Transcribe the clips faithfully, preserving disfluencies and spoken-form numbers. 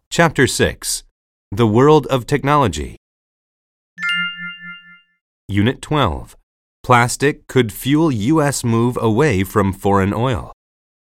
Chapter six. The World of Technology. Unit twelve. Plastic could fuel U S move away from foreign oil.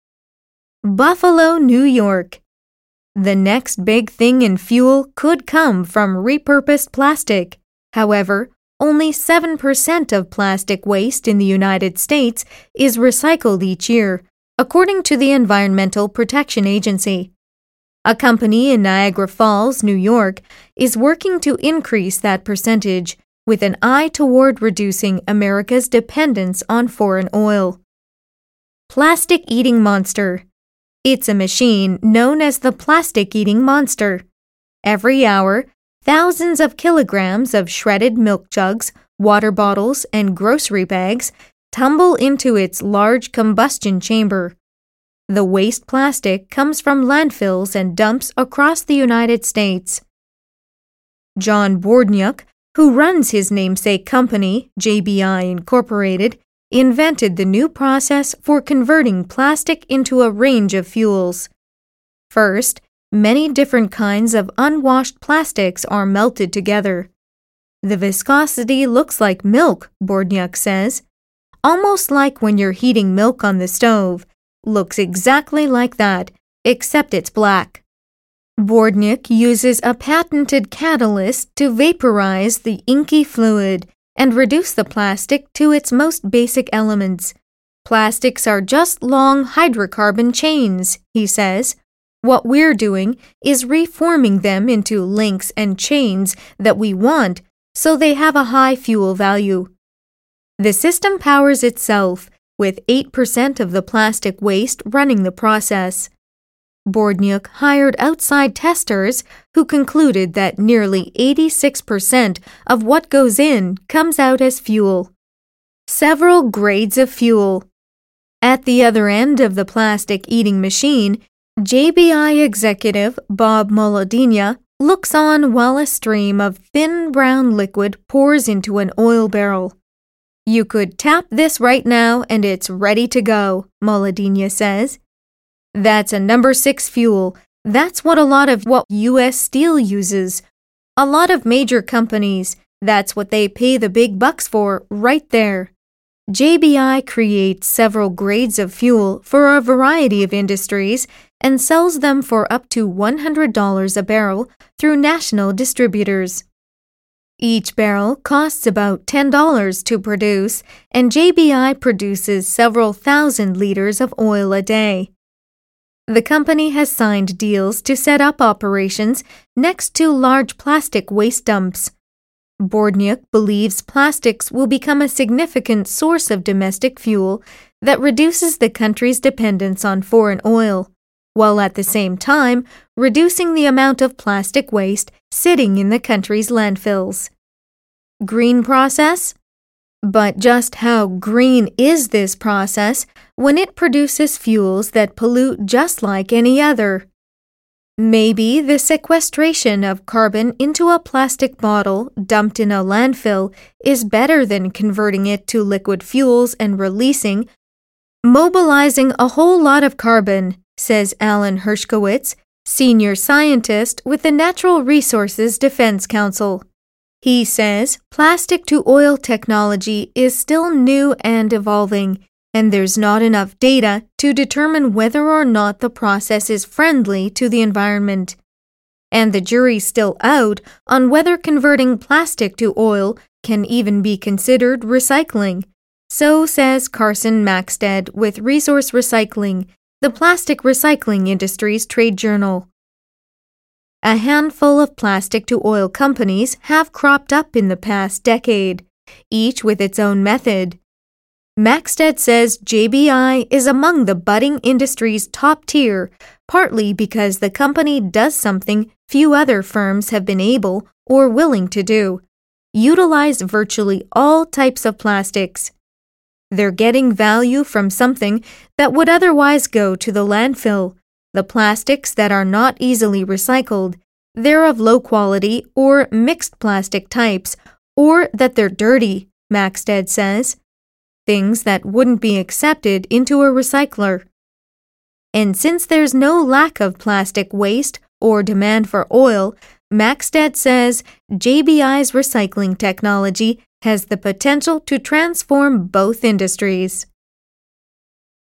Buffalo, New York. The next big thing in fuel could come from repurposed plastic. However, only seven percent of plastic waste in the United States is recycled each year, according to the Environmental Protection Agency. A company in Niagara Falls, New York, is working to increase that percentage with an eye toward reducing America's dependence on foreign oil. Plastic Eating Monster. It's a machine known as the Plastic Eating Monster. Every hour, thousands of kilograms of shredded milk jugs, water bottles, and grocery bags tumble into its large combustion chamber. The waste plastic comes from landfills and dumps across the United States. John Bordniuk, who runs his namesake company, J B I Incorporated, invented the new process for converting plastic into a range of fuels. First, many different kinds of unwashed plastics are melted together. The viscosity looks like milk, Bordniuk says. Almost like when you're heating milk on the stove. Looks exactly like that, except it's black. Bordniuk uses a patented catalyst to vaporize the inky fluid and reduce the plastic to its most basic elements. Plastics are just long hydrocarbon chains, he says. What we're doing is reforming them into links and chains that we want so they have a high fuel value. The system powers itself, with eight percent of the plastic waste running the process. Bordniuk hired outside testers who concluded that nearly eighty-six percent of what goes in comes out as fuel. Several grades of fuel. At the other end of the plastic eating machine, J B I executive Bob Molodina looks on while a stream of thin brown liquid pours into an oil barrel. You could tap this right now and it's ready to go, Molodina says. That's a number six fuel. That's what a lot of what U S Steel uses. A lot of major companies, that's what they pay the big bucks for right there. J B I creates several grades of fuel for a variety of industries and sells them for up to one hundred dollars a barrel through national distributors. Each barrel costs about ten dollars to produce, and J B I produces several thousand liters of oil a day. The company has signed deals to set up operations next to large plastic waste dumps. Bordniuk believes plastics will become a significant source of domestic fuel that reduces the country's dependence on foreign oil, while at the same time reducing the amount of plastic waste sitting in the country's landfills. Green process? But just how green is this process when it produces fuels that pollute just like any other? Maybe the sequestration of carbon into a plastic bottle dumped in a landfill is better than converting it to liquid fuels and releasing, mobilizing a whole lot of carbon, says Alan Hershkowitz, senior scientist with the Natural Resources Defense Council. He says plastic-to-oil technology is still new and evolving, and there's not enough data to determine whether or not the process is friendly to the environment. And the jury's still out on whether converting plastic to oil can even be considered recycling. So says Carson Maxted with Resource Recycling, the plastic recycling industry's trade journal. A handful of plastic-to-oil companies have cropped up in the past decade, each with its own method. Maxted says J B I is among the budding industry's top tier, partly because the company does something few other firms have been able or willing to do: utilize virtually all types of plastics. They're getting value from something that would otherwise go to the landfill. The plastics that are not easily recycled, they're of low quality or mixed plastic types, or that they're dirty, Maxted says. Things that wouldn't be accepted into a recycler. And since there's no lack of plastic waste or demand for oil, Maxted says J B I's recycling technology has the potential to transform both industries.